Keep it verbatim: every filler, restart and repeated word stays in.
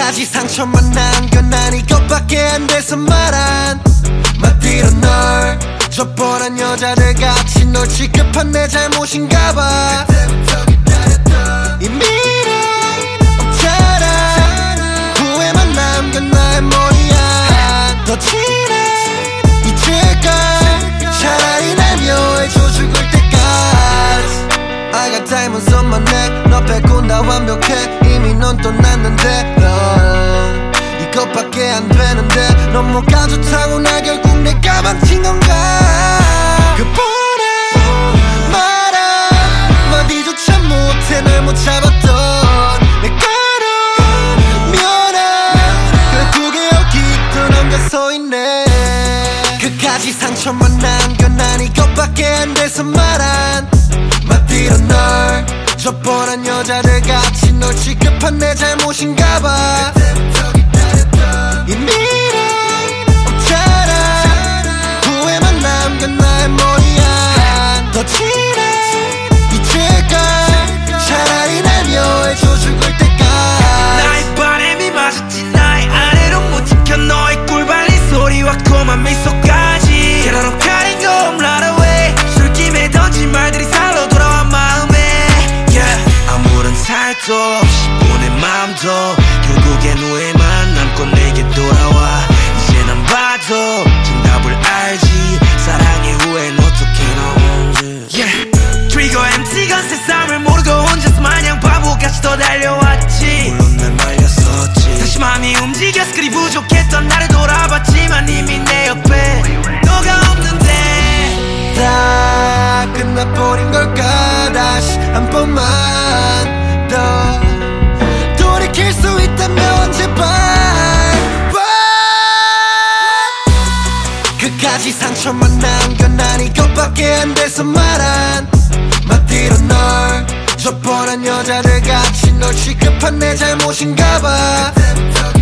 그까지 상처만 남겨 난 이것밖에 안 돼서 말한 맞디로 널 저 뻔한 여자들 같이 널 취급한 내 잘못인가봐 이미 없잖아 후회만 남겨 나의 머리야 더 진해 잊을까 차라리 날 미워해줘 죽을 때까지 I got diamonds on my neck 너 빼고 나 완벽해 이미 넌 떠났는데 너 이것밖에 안 되는데 넌 뭐가 좋다고 나 결국 내가 망친 건가 그 뻔한 말아 마디조차 못해 널 못 잡았던 내 가로 면아 결국에 여기 또 남겨 서있네 그까지 상처만 남겨 난 이것밖에 안 돼서 말한 맞디로 널 저 뻔한 여자들 같이 널 취급한 내 잘못인가봐 이미 없잖아 후회만 남겨 나의 머리야 더 진해 잊을까 차라리 날 미워해줘 죽을 때까지 나의 바람이 맞았지 나의 아내로 못 지켜 너의 꿀발린 소리와 고만 미소까지 Get out of cutting go right away 술김에 던진 말들이 살로 돌아와 마음에 Yeah 아무런 살도 없이 보낸 마음도 결국엔 후회만 남고 내게 돌아와 이제 난 봐도 정답을 알지 사랑의 후회는 어떻게 나오는지 Yeah 트리거 엠티건 세상을 모르고 혼자서 마냥 바보같이 더 달려왔지 물론 날 말렸었지 다시 마음이 움직여서 그리 부족했던 나를 돌아봤지만 이미 내 옆에 너가 없는데 다 끝나버린 걸까 다시 한 번만 더 돌이킬 수 있다면 제발 그까지 상처만 남겨 난 이것밖에 안 돼서 말한 맞디로 널 저 뻔한 여자들 같이 널 취급한 내 잘못인가봐